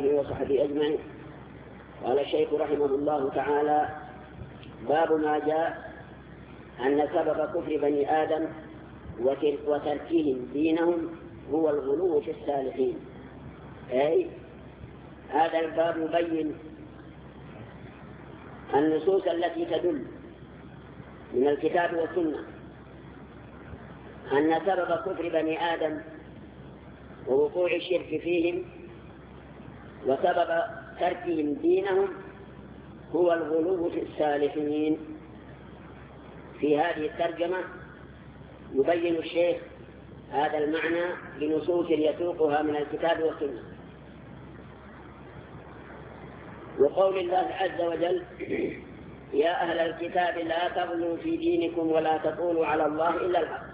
آله وصحبه أجمعين. قال الشيخ رحمه الله تعالى: باب ما جاء أن سبب كفر بني آدم وتركهم دينهم هو الغلو في الصالحين. أي هذا الباب يبين النصوص التي تدل من الكتاب والسنة أن سبب كفر بني آدم ووقوع الشرك فيهم وسبب تركهم دينهم هو الغلو في الصالحين. في هذه الترجمة يبين الشيخ هذا المعنى بنصوص يسوقها من الكتاب والسنة. وقول الله عز وجل: يا أهل الكتاب لا تغلوا في دينكم ولا تقولوا على الله إلا الحق.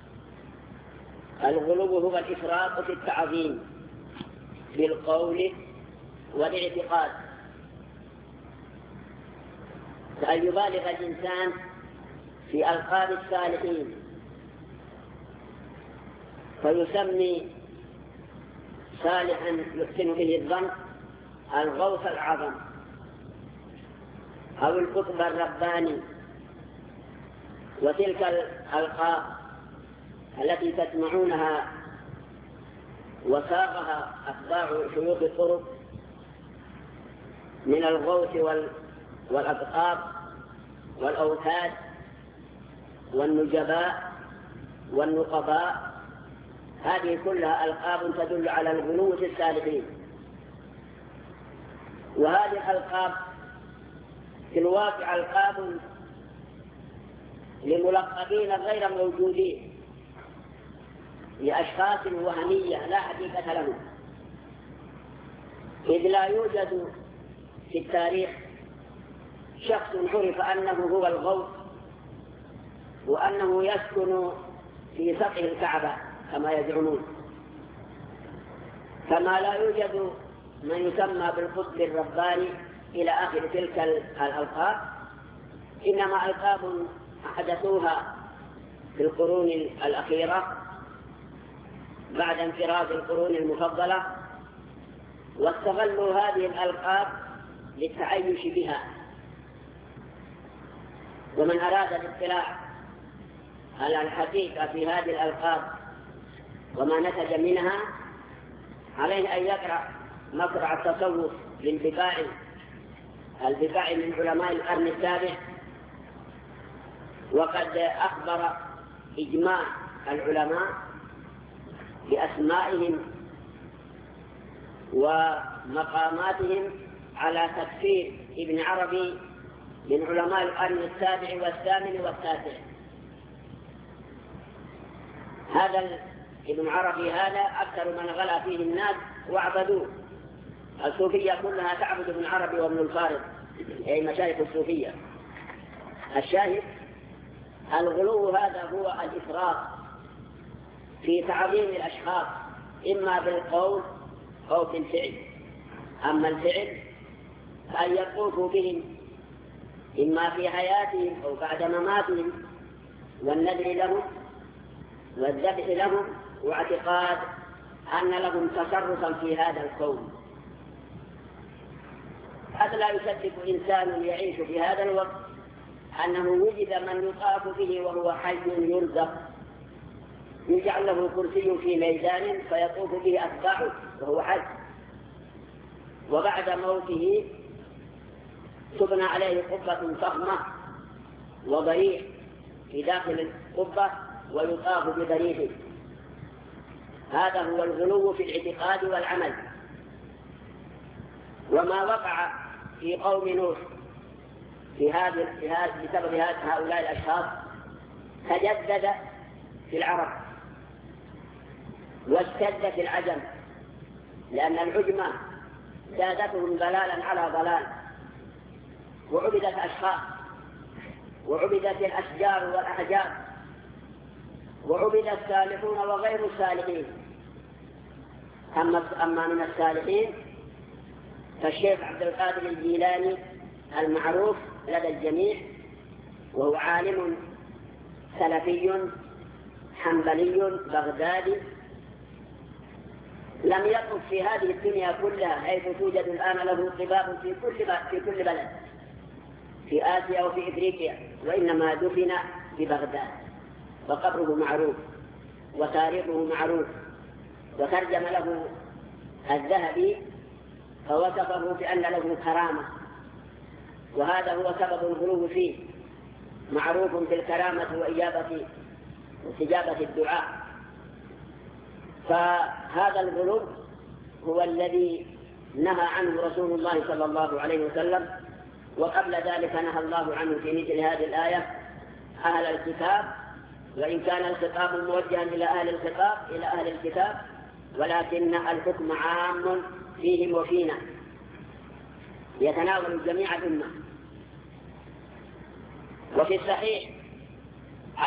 الغلو هو الإفراط في التعظيم بالقول والاعتقاد، فأن يبالغ الإنسان في ألقاب الصالحين فيسمي صالحا يحسن به الظن الغوث العظم أو القطب الرباني، وتلك الألقاب التي تسمعونها وساقها أتباع شيوخ الطرق من الغوث والأقطاب والأوتاد والنجباء والنقباء، هذه كلها ألقاب تدل على الغلو في الصالحين. وهذه الألقاب في الواقع ألقاب لملقبين غير موجودين، لأشخاص وهمية لا حقيقة لهم، إذ لا يوجد في التاريخ شخص عرف أنه هو الغوث وأنه يسكن في سطح الكعبة كما يزعمون، كما لا يوجد من يسمى بالقطب الرباني إلى آخر تلك الألقاب، إنما ألقاب أحدثوها في القرون الأخيرة بعد انفراد القرون المفضلة، واستغلوا هذه الألقاب للتعيش بها. ومن أراد الاطلاع على الحقيقة في هذه الألقاب وما نتج منها عليه أن يقرأ مقرع التصوف للبقاع من علماء القرن السابع، وقد أخبر إجماع العلماء بأسمائهم ومقاماتهم على تكفير ابن عربي من علماء القرن السابع والثامن والتاسع. هذا ابن عربي هذا أكثر من غلا فيه الناس وعبدوه. الصوفية كلها تعبد ابن عربي وابن الفارض، أي مشايخ الصوفية. الشاهد الغلو هذا هو الإفراط في تعظيم الأشخاص إما بالقول أو بالفعل. أما الفعل فأن يطوفوا بهم إما في حياتهم أو بعد مماتهم والنذر لهم والذبح لهم واعتقاد أن لهم تصرفا في هذا الكون. قد لا يصدق إنسان يعيش في هذا الوقت أنه وجد من يطاف به وهو حي يرزق، يجعل له كرسي في ميدان فيطوف به أتباعه وهو حي، وبعد موته تبنى عليه قبة فخمة وضريح في داخل القبة ويطاف بضريحه. هذا هو الغلو في الاعتقاد والعمل. وما وقع في قوم نوح بسبب هؤلاء الأشخاص تجدد في العرب واشتد في العجم، لأن العجمة زادتهم ضلالا على ضلال، وعبدت أشخاص وعبدت الأشجار والأحجار وعبد الصالحون وغير الصالحين. أما من الصالحين فالشيخ عبد القادر الجيلاني المعروف لدى الجميع، وهو عالم سلفي حنبلي بغدادي، لم يطب في هذه الدنيا كلها، حيث توجد الآن له طباب في كل بلد في آسيا وفي إفريقيا، وإنما دفن ببغداد، وقبره معروف وتاريخه معروف، وترجم له الذهبي فوصفه بأن له كرامة، وهذا هو سبب الغلو فيه، معروف بالكرامة واستجابة الدعاء. فهذا الغلو هو الذي نهى عنه رسول الله صلى الله عليه وسلم، وقبل ذلك نهى الله عنه في مثل هذه الآية أهل الكتاب، وإن كان الخطاب موجها إلى أهل الكتاب، ولكن الحكم عام فيهم وفينا، يتناول جميع الأمة. وفي الصحيح